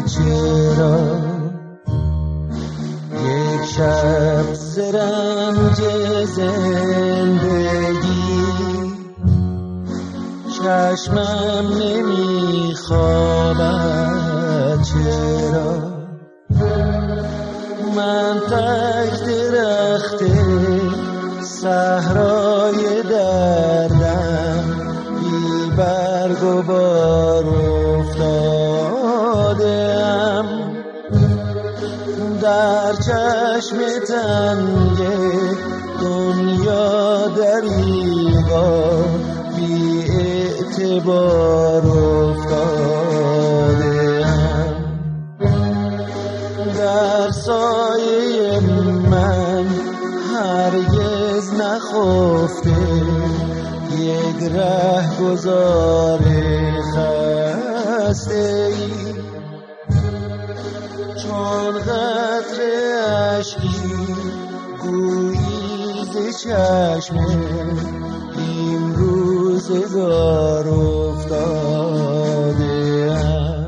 چرا یک شب ز رنج زندگی چشمم نمیخوابد؟ چرا من تک درخت صحرای دردم بی برگ و بار افتادم، در چشم تنگ دنیا دریغا بی اعتبار افتادم، در سایه من هرگز نخفته یک رهگذار خسته ای، چون قطره اشکی گویی ز چشم این روزگار افتاده‌ام.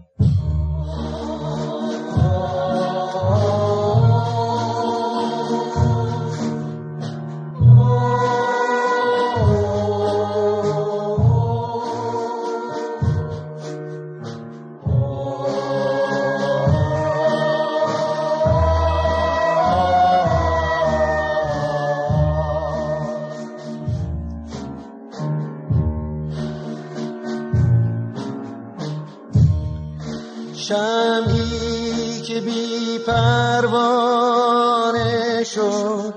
شمعی که بی پروانه شد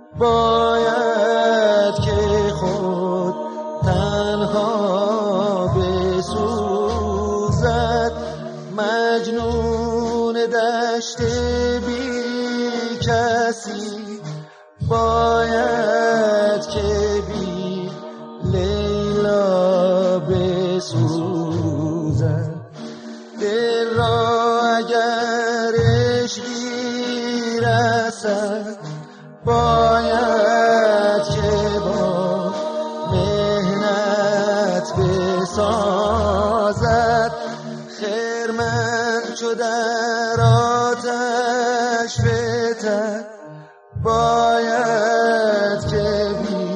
باید که خود تنها بسوزد، مجنون دشت بی کسی باید که بی لیلا بسوزد، دل را اگر عشقی رسد باید که با مهنت بسازد، خرمن چو در آتش فتد باید که بی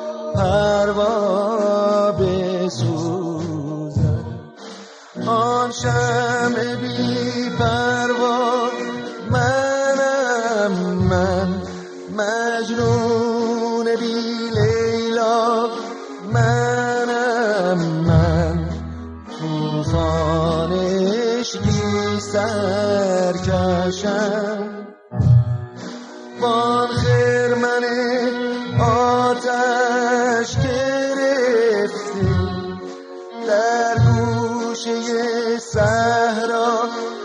پروا بسوزد، آن شمع بی پروا منم، من مجنون بی لیلا منم، من طوفان عشقی سرکشم، وان خرمن آتش گرفته در گوشه صحرا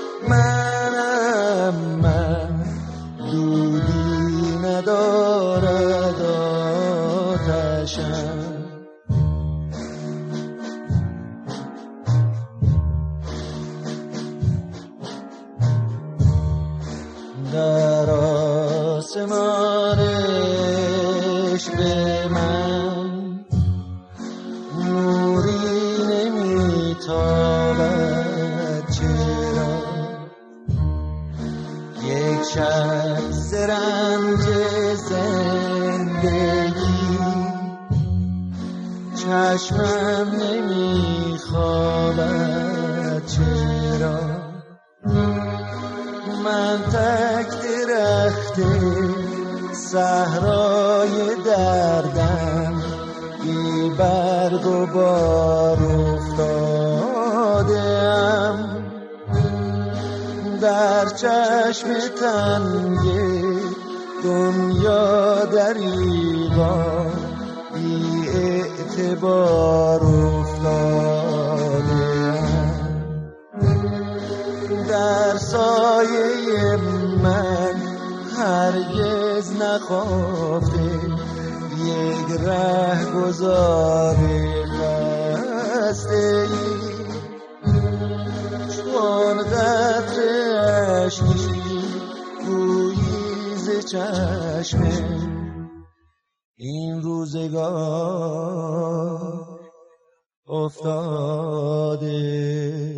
منم، من دودی ندارد آتشم. در آسمان عشق من نوری نمیتابد، چرا یک شب ز رنج زندگی چشمم نمیخوابد، چرا من تک درخت صحرای دردم بی برگ و بار افتادم، در چشم تنگ دنیا دریغا بی اعتبار افتادم، در سایه من هرگز نخفته یک رهگذار خسته ای، چون قطره اشکی گویی ز چشم این روزگار افتاده.